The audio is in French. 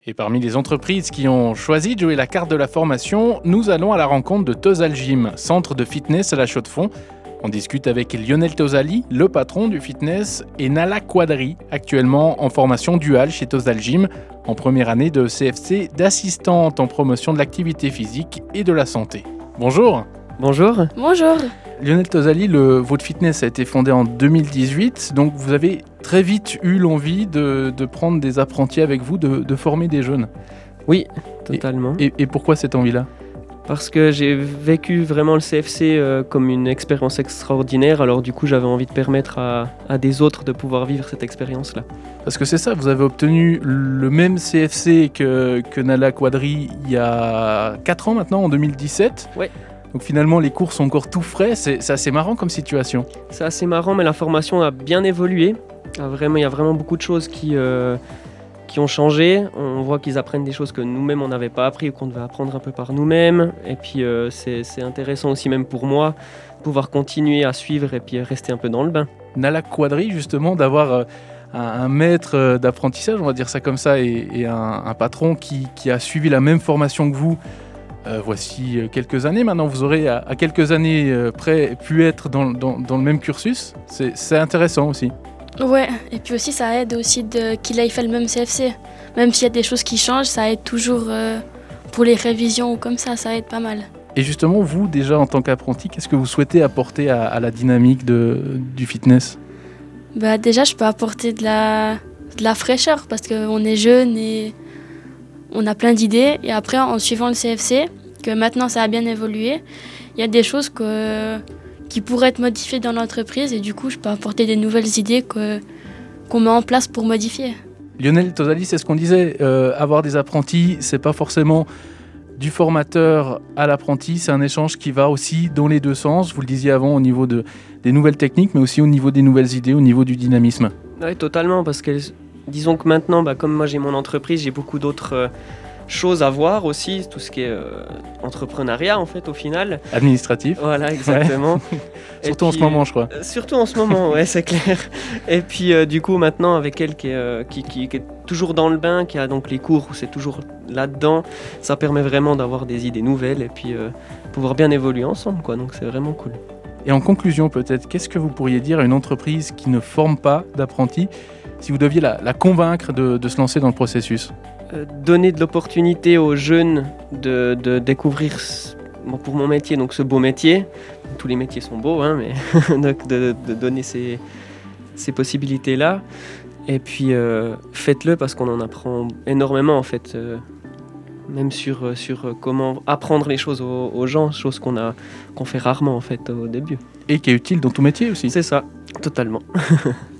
Et parmi les entreprises qui ont choisi de jouer la carte de la formation, nous allons à la rencontre de Tozal Gym, centre de fitness à la Chaux-de-Fonds. On discute avec Lionel Tozali, le patron du fitness, et Nala Quadri, actuellement en formation duale chez Tozal Gym, en première année de CFC d'assistante en promotion de l'activité physique et de la santé. Bonjour. Bonjour. Bonjour. Lionel Tozali, votre fitness a été fondé en 2018, donc vous avez très vite eu l'envie de prendre des apprentis avec vous, de former des jeunes. Oui, totalement. Et pourquoi cette envie-là ? Parce que j'ai vécu vraiment le CFC comme une expérience extraordinaire, alors du coup j'avais envie de permettre à des autres de pouvoir vivre cette expérience-là. Parce que c'est ça, vous avez obtenu le même CFC que Nala Quadri il y a 4 ans maintenant, en 2017. Ouais. Donc finalement les cours sont encore tout frais, c'est assez marrant comme situation. C'est assez marrant, mais la formation a bien évolué. Il y a vraiment beaucoup de choses qui ont changé. On voit qu'ils apprennent des choses que nous-mêmes on n'avait pas appris ou qu'on devait apprendre un peu par nous-mêmes. Et puis c'est intéressant aussi même pour moi de pouvoir continuer à suivre et puis rester un peu dans le bain. Nala Quadri justement, d'avoir un maître d'apprentissage, on va dire ça comme ça, et un patron qui a suivi la même formation que vous. Voici quelques années maintenant, vous aurez à quelques années près pu être dans le même cursus. C'est intéressant aussi. Ouais, et puis aussi ça aide aussi qu'il ait fait le même CFC. Même s'il y a des choses qui changent, ça aide toujours pour les révisions ou comme ça aide pas mal. Et justement, vous déjà en tant qu'apprenti, qu'est-ce que vous souhaitez apporter à la dynamique du fitness ? Déjà je peux apporter de la fraîcheur parce qu'on est jeune et on a plein d'idées. Et après en suivant le CFC, que maintenant ça a bien évolué, il y a des choses qui pourraient être modifiées dans l'entreprise et du coup je peux apporter des nouvelles idées qu'on met en place pour modifier. Lionel Tozali, c'est ce qu'on disait, avoir des apprentis, c'est pas forcément du formateur à l'apprenti, c'est un échange qui va aussi dans les deux sens, vous le disiez avant, au niveau des nouvelles techniques, mais aussi au niveau des nouvelles idées, au niveau du dynamisme. Oui, totalement, parce que disons que maintenant, comme moi j'ai mon entreprise, j'ai beaucoup d'autres choses à voir aussi, tout ce qui est entrepreneuriat en fait au final. Administratif. Voilà, exactement. Ouais. Surtout en ce moment, je crois. Surtout en ce moment, ouais, c'est clair. Et puis du coup maintenant avec elle qui est toujours dans le bain, qui a donc les cours où c'est toujours là-dedans, ça permet vraiment d'avoir des idées nouvelles et puis pouvoir bien évoluer ensemble, quoi. Donc c'est vraiment cool. Et en conclusion peut-être, qu'est-ce que vous pourriez dire à une entreprise qui ne forme pas d'apprentis si vous deviez la convaincre de se lancer dans le processus ? Donner de l'opportunité aux jeunes de découvrir, pour mon métier, donc ce beau métier. Tous les métiers sont beaux, hein, mais donc de donner ces possibilités-là. Et puis faites-le parce qu'on en apprend énormément en fait, même sur comment apprendre les choses aux gens, chose qu'on fait rarement en fait au début. Et qui est utile dans tout métier aussi. C'est ça, totalement.